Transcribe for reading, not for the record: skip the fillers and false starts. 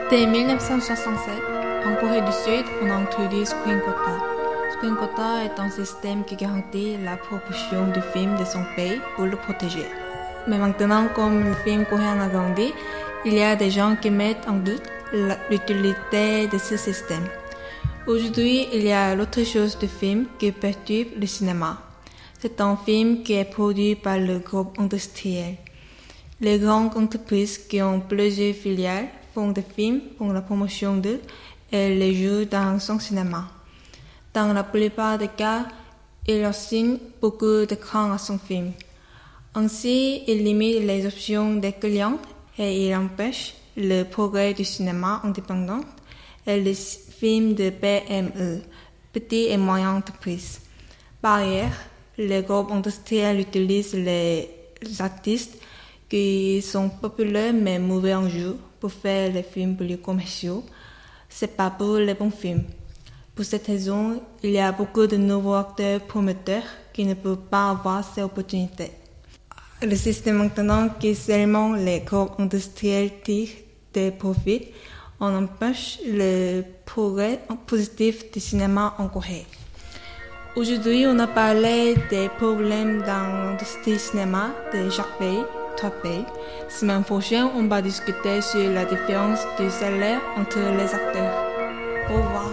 Dès 1967, en Corée du Sud, on a introduit Screen Quota. Screen Quota est un système qui garantit la proportion du film de son pays pour le protéger. Mais maintenant, comme le film coréen a grandi, il y a des gens qui mettent en doute l'utilité de ce système. Aujourd'hui, il y a l'autre chose de film qui perturbe le cinéma. C'est un film qui est produit par le groupe industriel. Les grandes entreprises qui ont plusieurs filiales font des films pour la promotion d'eux et les jouent dans son cinéma. Dans la plupart des cas, il assigne beaucoup d'écran à son film. Ainsi, il limite les options des clients et il empêche le progrès du cinéma indépendant et les films de PME, petites et moyennes entreprises. Par ailleurs, les groupes industriels utilisent les artistes qui sont populaires mais mauvais en jeu pour faire les films plus commerciaux. C'est pas pour les bons films. Pour cette raison, il y a beaucoup de nouveaux acteurs promoteurs qui ne peuvent pas avoir ces opportunités. Le système maintenant que seulement les groupes industriels tirent des profits, on empêche le progrès positif du cinéma en Corée. Aujourd'hui, on a parlé des problèmes dans l'industrie cinéma de chaque pays, 3 pays. Semaine prochaine, on va discuter sur la différence du salaire entre les acteurs. Au revoir.